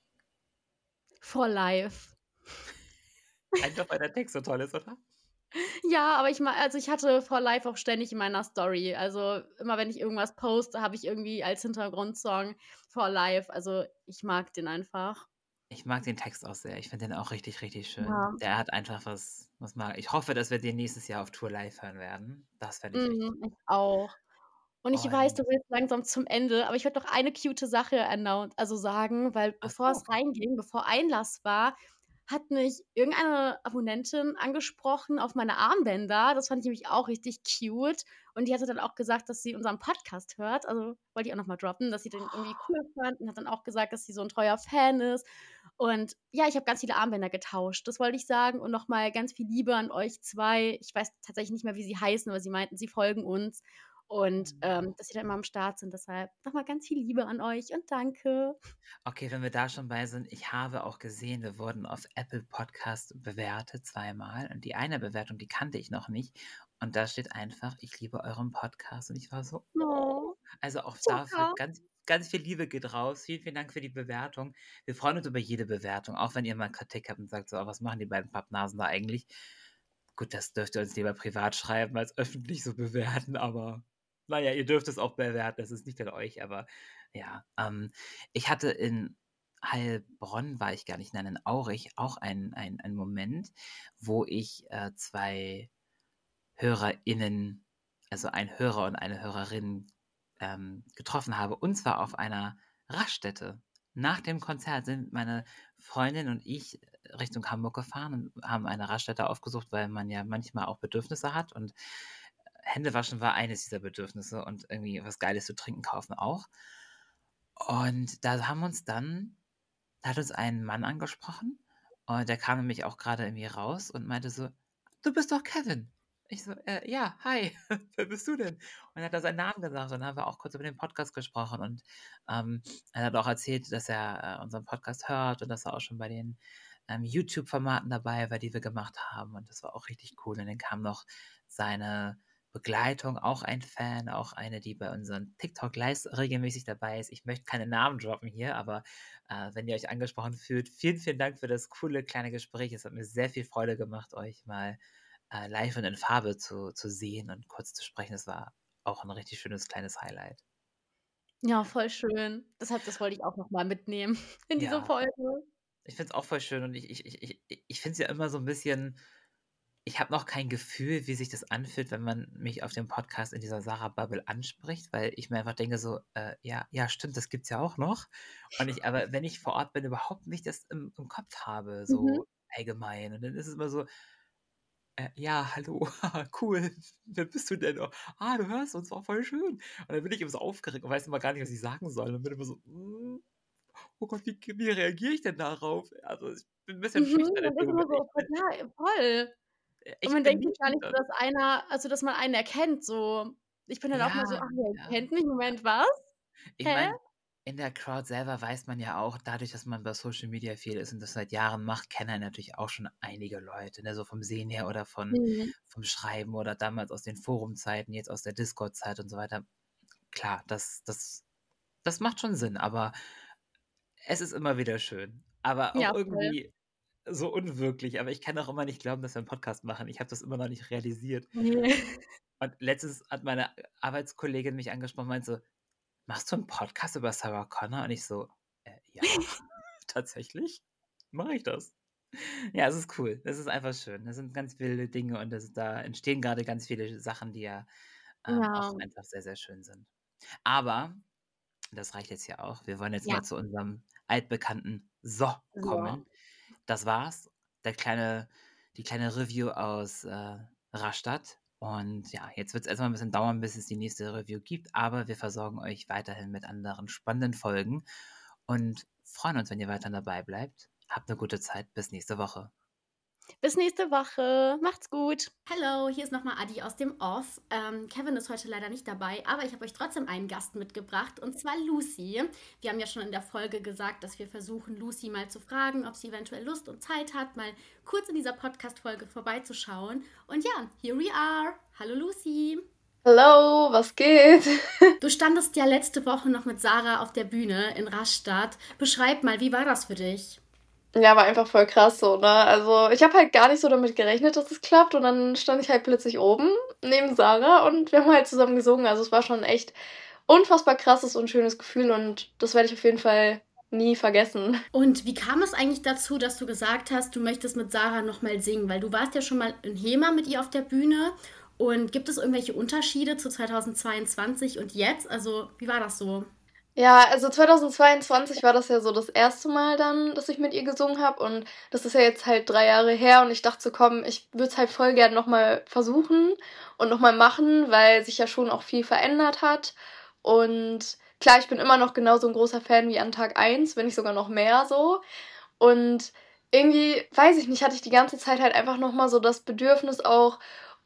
For life. Einfach weil der Text so toll ist, oder? Ja, aber also, ich hatte For Life auch ständig in meiner Story. Also, immer wenn ich irgendwas poste, habe ich irgendwie als Hintergrundsong For Life. Also, ich mag den einfach. Ich mag den Text auch sehr. Ich finde den auch richtig, richtig schön. Ja. Der hat einfach was mag ich hoffe, dass wir den nächstes Jahr auf Tour live hören werden. Das fände ich richtig Ich auch. Und ich weiß, und du willst langsam zum Ende, aber ich würde noch eine cute Sache sagen, weil ach bevor so. es reinging, bevor Einlass war, hat mich irgendeine Abonnentin angesprochen auf meine Armbänder. Das fand ich nämlich auch richtig cute. Und die hatte dann auch gesagt, dass sie unseren Podcast hört. Also, wollte ich auch noch mal droppen, dass sie den irgendwie cool fand und hat dann auch gesagt, dass sie so 'n treuer Fan ist. Und ja, ich habe ganz viele Armbänder getauscht. Das wollte ich sagen und noch mal ganz viel Liebe an euch 2. Ich weiß tatsächlich nicht mehr, wie sie heißen, aber sie meinten, sie folgen uns und, dass sie da immer am Start sind. Deshalb noch mal ganz viel Liebe an euch und danke. Okay, wenn wir da schon bei sind, ich habe auch gesehen, wir wurden auf Apple Podcast bewertet zweimal und die eine Bewertung, die kannte ich noch nicht und da steht einfach: „Ich liebe euren Podcast“ und ich war so: „Oh.“ Oh, Also, auch dafür Zucker. ganz ganz viel Liebe geht raus. Vielen, vielen Dank für die Bewertung. Wir freuen uns über jede Bewertung, auch wenn ihr mal Kritik habt und sagt so: „Oh, was machen die beiden Pappnasen da eigentlich?“ Gut, das dürft ihr uns lieber privat schreiben als öffentlich so bewerten, aber na ja, ihr dürft es auch bewerten, das ist nicht an euch, aber ja. Ich hatte in Heilbronn war ich gar nicht, nein, in Aurich auch einen Moment, wo ich, 2 HörerInnen, also ein Hörer und eine Hörerin, getroffen habe, und zwar auf einer Raststätte. Nach dem Konzert sind meine Freundin und ich Richtung Hamburg gefahren und haben eine Raststätte aufgesucht, weil man ja manchmal auch Bedürfnisse hat und Händewaschen war eines dieser Bedürfnisse und irgendwie was Geiles zu trinken kaufen auch. Und da hat uns ein Mann angesprochen und der kam nämlich auch gerade irgendwie raus und meinte so: „Du bist doch Kevin.“ Ich so: ja, hi, wer bist du denn?“ Und dann hat er seinen Namen gesagt und dann haben wir auch kurz über den Podcast gesprochen und, er hat auch erzählt, dass er, unseren Podcast hört und dass er auch schon bei den, YouTube-Formaten dabei war, die wir gemacht haben, und das war auch richtig cool. Und dann kam noch seine Begleitung, auch ein Fan, auch eine, die bei unseren TikTok-Lives regelmäßig dabei ist. Ich möchte keine Namen droppen hier, aber wenn ihr euch angesprochen fühlt, vielen, vielen Dank für das coole kleine Gespräch. Es hat mir sehr viel Freude gemacht, euch mal live und in Farbe zu sehen und kurz zu sprechen. Es war auch ein richtig schönes kleines Highlight. Ja, voll schön. Deshalb das wollte ich auch noch mal mitnehmen in diese Ja, Folge. ich finde es auch voll schön und ich finde es ja immer so ein bisschen. Ich habe noch kein Gefühl, wie sich das anfühlt, wenn man mich auf dem Podcast in dieser Sarah-Bubble anspricht, weil ich mir einfach denke so: ja, ja, stimmt, das gibt's ja auch noch.“ Und ich aber, wenn ich vor Ort bin, überhaupt nicht das im Kopf habe, Mhm. so allgemein. Und dann ist es immer so: ja, hallo, cool, wer bist du denn? Oh, du hörst uns, auch voll schön.“ Und dann bin ich immer so aufgeregt und weiß immer gar nicht, was ich sagen soll und bin immer so: Oh Gott, wie reagiere ich denn darauf?“ Also, ich bin 'n bisschen Mhm, schüchtern in man dem ist immer Moment. so ja, voll. Und Ich man bin denkt nie sich gar nicht so, schüchtern. dass dass man einen erkennt so. Ich bin dann auch mal so: Ja, „Ach, der ja. kennt mich. Moment, was? Ich Hä?“ meine, in der Crowd selber weiß man ja auch, dadurch, dass man bei Social Media viel ist und das seit Jahren macht, kennen einen natürlich auch schon einige Leute, ne, so vom Sehen her oder Mhm. vom Schreiben oder damals aus den Forumzeiten, jetzt aus der Discord-Zeit und so weiter. Klar, das macht schon Sinn, aber es ist immer wieder schön. Aber auch Ja, voll. irgendwie so unwirklich. Aber ich kann auch immer nicht glauben, dass wir 'n Podcast machen. Ich habe das immer noch nicht realisiert. Ne. Und letztens hat meine Arbeitskollegin mich angesprochen und meint so: „Machst du 'n Podcast über Sarah Connor?“ Und ich so: ja.“ Tatsächlich mache ich das. Ja, es ist cool. Es ist einfach schön. Das sind ganz wilde Dinge und da entstehen gerade ganz viele Sachen, die ja auch Ja, einfach sehr, sehr schön sind. Aber das reicht jetzt ja auch. Wir wollen jetzt ja, mal zu unserem altbekannten So so. kommen. Das war's. Der kleine Die kleine Review aus, Rastatt. Und ja, jetzt wird's erst mal 'n bisschen dauern, bis es die nächste Review gibt, aber wir versorgen euch weiterhin mit anderen spannenden Folgen und freuen uns, wenn ihr weiterhin dabei bleibt. Habt 'ne gute Zeit. Bis nächste Woche. Bis nächste Woche. Macht's gut. Hallo, hier ist nochmal Adi aus dem Off. Kevin ist heute leider nicht dabei, aber ich habe euch trotzdem einen Gast mitgebracht, und zwar Lucy. Wir haben ja schon in der Folge gesagt, dass wir versuchen, Lucy mal zu fragen, ob sie eventuell Lust und Zeit hat, mal kurz in dieser Podcast-Folge vorbeizuschauen. Und ja, here we are. Hallo Lucy. Hallo, was geht? Du standest ja letzte Woche noch mit Sarah auf der Bühne in Rastatt. Beschreib mal, wie war das für dich? Ja, war einfach voll krass so, ne? Also, ich habe halt gar nicht so damit gerechnet, dass es klappt und dann stand ich halt plötzlich oben neben Sarah und wir haben halt zusammen gesungen. Also, es war schon echt unfassbar krasses und schönes Gefühl und das werde ich auf jeden Fall nie vergessen. Und wie kam es eigentlich dazu, dass du gesagt hast, du möchtest mit Sarah nochmal singen? Weil du warst ja schon mal in Hema mit ihr auf der Bühne. Und gibt es irgendwelche Unterschiede zu 2022 und jetzt? Also, wie war das so? Ja, also 2022 war das ja so das erste Mal dann, dass ich mit ihr gesungen habe und das ist ja jetzt halt 3 Jahre her und ich dachte so, komm, ich würde es halt voll gern nochmal versuchen und nochmal machen, weil sich ja schon auch viel verändert hat und klar, ich bin immer noch genauso ein großer Fan wie an Tag eins, wenn nicht sogar noch mehr so und irgendwie, weiß ich nicht, hatte ich die ganze Zeit halt einfach nochmal so das Bedürfnis auch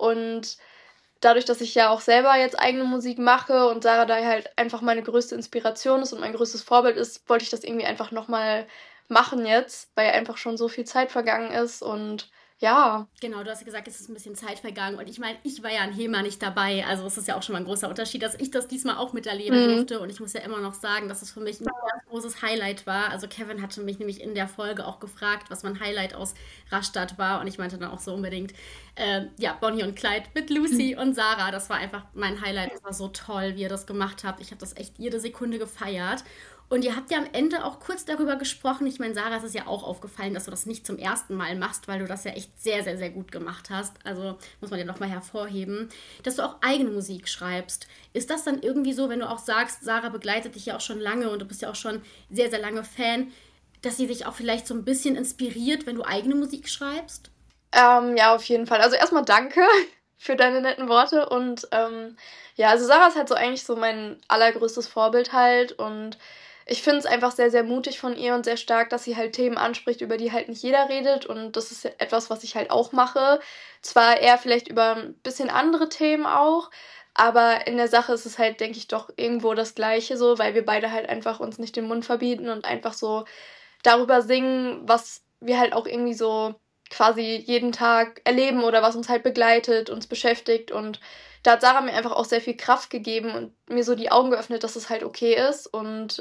und dadurch, dass ich ja auch selber jetzt eigene Musik mache und Sarah da halt einfach meine größte Inspiration ist und mein größtes Vorbild ist, wollte ich das irgendwie einfach nochmal machen jetzt, weil einfach schon so viel Zeit vergangen ist und ja. Genau, du hast ja gesagt, es ist ein bisschen Zeit vergangen. Und ich meine, ich war ja in Hema nicht dabei. Also es ist ja auch schon mal ein großer Unterschied, dass ich das diesmal auch miterleben Mhm. durfte. Und ich muss ja immer noch sagen, dass es für mich ein ganz großes Highlight war. Also Kevin hatte mich nämlich in der Folge auch gefragt, was mein Highlight aus Rastatt war. Und ich meinte dann auch so unbedingt, ja, Bonnie und Clyde mit Lucy und Sarah. Das war einfach mein Highlight. Das war so toll, wie ihr das gemacht habt. Ich habe das echt jede Sekunde gefeiert. Und ihr habt ja am Ende auch kurz darüber gesprochen. Ich meine, Sarah, es ist ja auch aufgefallen, dass du das nicht zum ersten Mal machst, weil du das ja echt sehr, sehr, sehr gut gemacht hast. Also muss man ja nochmal hervorheben, dass du auch eigene Musik schreibst. Ist das dann irgendwie so, wenn du auch sagst, Sarah begleitet dich ja auch schon lange und du bist ja auch schon sehr, sehr lange Fan, dass sie dich auch vielleicht so ein bisschen inspiriert, wenn du eigene Musik schreibst? Ja, auf jeden Fall. Also erstmal danke für deine netten Worte und ja, also Sarah ist halt so eigentlich so mein allergrößtes Vorbild halt und ich finde es einfach sehr, sehr mutig von ihr und sehr stark, dass sie halt Themen anspricht, über die halt nicht jeder redet und das ist etwas, was ich halt auch mache. Zwar eher vielleicht über ein bisschen andere Themen auch, aber in der Sache ist es halt, denke ich, doch irgendwo das Gleiche so, weil wir beide halt einfach uns nicht den Mund verbieten und einfach so darüber singen, was wir halt auch irgendwie so quasi jeden Tag erleben oder was uns halt begleitet, uns beschäftigt. Und da hat Sarah mir einfach auch sehr viel Kraft gegeben und mir so die Augen geöffnet, dass es halt okay ist. Und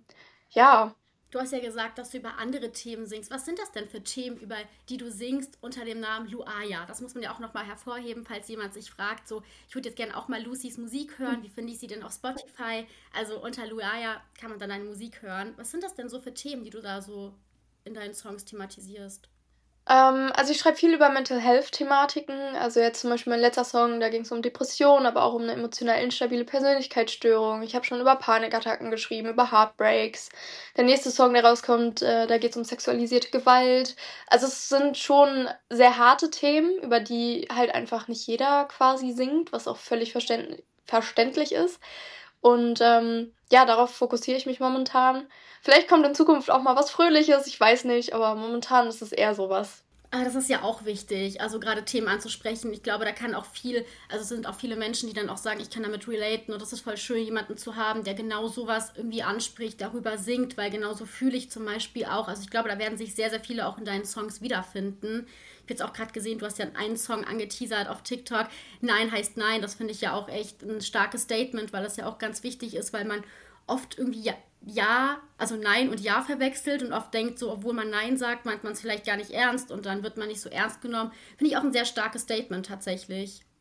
ja. Du hast ja gesagt, dass du über andere Themen singst. Was sind das denn für Themen, über die du singst unter dem Namen Luaya? Das muss man ja auch nochmal hervorheben, falls jemand sich fragt, so, ich würde jetzt gerne auch mal Lucys Musik hören. Wie finde ich sie denn auf Spotify? Also unter Luaya kann man dann deine Musik hören. Was sind das denn so für Themen, die du da so in deinen Songs thematisierst? Also ich schreibe viel über Mental Health-Thematiken. Also jetzt zum Beispiel mein letzter Song, da ging es um Depressionen, aber auch um eine emotional instabile Persönlichkeitsstörung. Ich habe schon über Panikattacken geschrieben, über Heartbreaks. Der nächste Song, der rauskommt, da geht es um sexualisierte Gewalt. Also es sind schon sehr harte Themen, über die halt einfach nicht jeder quasi singt, was auch völlig verständlich ist. Und ja, darauf fokussiere ich mich momentan. Vielleicht kommt in Zukunft auch mal was Fröhliches, ich weiß nicht, aber momentan ist es eher sowas. Ah, das ist ja auch wichtig, also gerade Themen anzusprechen. Ich glaube, da kann auch viel, also es sind auch viele Menschen, die dann auch sagen, ich kann damit relaten und das ist voll schön, jemanden zu haben, der genau sowas irgendwie anspricht, darüber singt, weil genauso fühle ich zum Beispiel auch. Also ich glaube, da werden sich sehr, sehr viele auch in deinen Songs wiederfinden. Ich habe jetzt auch gerade gesehen, du hast ja einen Song angeteasert auf TikTok. Nein heißt Nein, das finde ich ja auch echt ein starkes Statement, weil das ja auch ganz wichtig ist, weil man oft irgendwie also Nein und Ja verwechselt und oft denkt so, obwohl man Nein sagt, meint man es vielleicht gar nicht ernst und dann wird man nicht so ernst genommen. Finde ich auch ein sehr starkes Statement tatsächlich.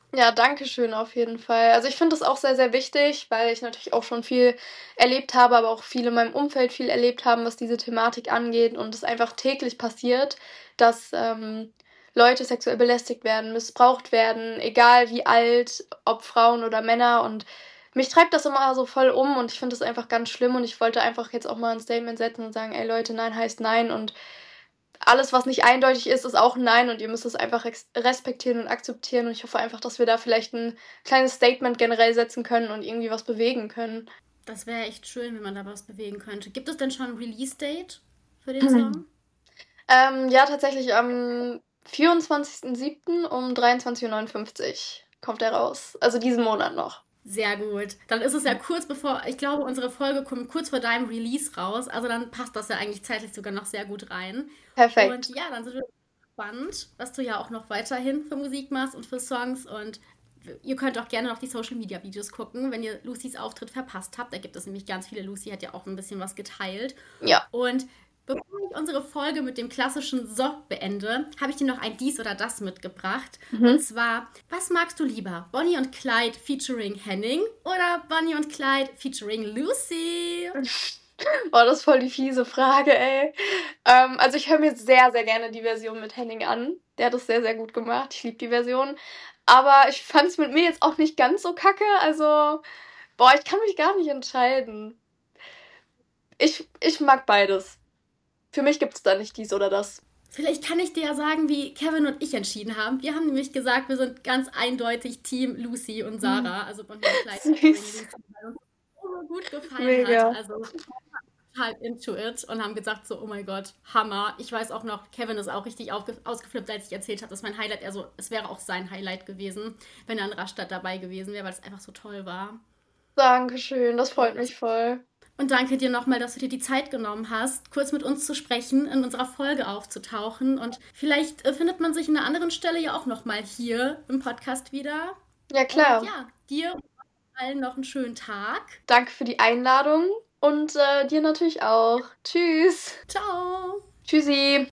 Ja, danke schön auf jeden Fall. Also ich finde das auch sehr, sehr wichtig, weil ich natürlich auch schon viel erlebt habe, aber auch viele in meinem Umfeld viel erlebt haben, was diese Thematik angeht und es einfach täglich passiert, dass Leute sexuell belästigt werden, missbraucht werden, egal wie alt, ob Frauen oder Männer, und mich treibt das immer so voll um und ich finde das einfach ganz schlimm und ich wollte einfach jetzt auch mal ein Statement setzen und sagen, ey Leute, nein heißt nein und alles, was nicht eindeutig ist, ist auch ein Nein und ihr müsst es einfach respektieren und akzeptieren und ich hoffe einfach, dass wir da vielleicht ein kleines Statement generell setzen können und irgendwie was bewegen können. Das wäre echt schön, wenn man da was bewegen könnte. Gibt es denn schon ein Release-Date für den Song? Ja, tatsächlich am 24.07. um 23:59 Uhr kommt er raus. Also diesen Monat noch. Sehr gut. Dann ist es ja kurz bevor, ich glaube, unsere Folge kommt kurz vor deinem Release raus. Also dann passt das ja eigentlich zeitlich sogar noch sehr gut rein. Perfekt. Und ja, dann sind wir gespannt, was du ja auch noch weiterhin für Musik machst und für Songs. Und ihr könnt auch gerne noch die Social Media Videos gucken, wenn ihr Lucys Auftritt verpasst habt. Da gibt es nämlich ganz viele. Lucy hat ja auch ein bisschen was geteilt. Ja. Und bevor ich unsere Folge mit dem klassischen So beende, habe ich dir noch ein Dies oder Das mitgebracht. Und zwar, was magst du lieber? Bonnie und Clyde featuring Henning oder Bonnie und Clyde featuring Lucy? Oh, das ist voll die fiese Frage, ey. Also ich höre mir sehr, sehr gerne die Version mit Henning an. Der hat das sehr, sehr gut gemacht. Ich liebe die Version. Aber ich fand es mit mir jetzt auch nicht ganz so kacke. Also, boah, ich kann mich gar nicht entscheiden. Ich mag beides. Für mich gibt es da nicht dies oder das. Vielleicht kann ich dir ja sagen, wie Kevin und ich entschieden haben. Wir haben nämlich gesagt, wir sind ganz eindeutig Team Lucy und Sarah. Also Bonnie und Clyde featuring Lucy, weil uns so gut gefallen Mega. hat. Also total into it und haben gesagt so, oh mein Gott, Hammer. Ich weiß auch noch, Kevin ist auch richtig ausgeflippt, als ich erzählt habe, dass mein Highlight, also es wäre auch sein Highlight gewesen, wenn er in Rastatt dabei gewesen wäre, weil es einfach so toll war. Dankeschön, das freut mich voll. Und danke dir nochmal, dass du dir die Zeit genommen hast, kurz mit uns zu sprechen, in unserer Folge aufzutauchen. Und vielleicht findet man sich an einer anderen Stelle ja auch nochmal hier im Podcast wieder. Ja, klar. Und ja, dir und allen noch einen schönen Tag. Danke für die Einladung und dir natürlich auch. Tschüss. Ciao. Tschüssi.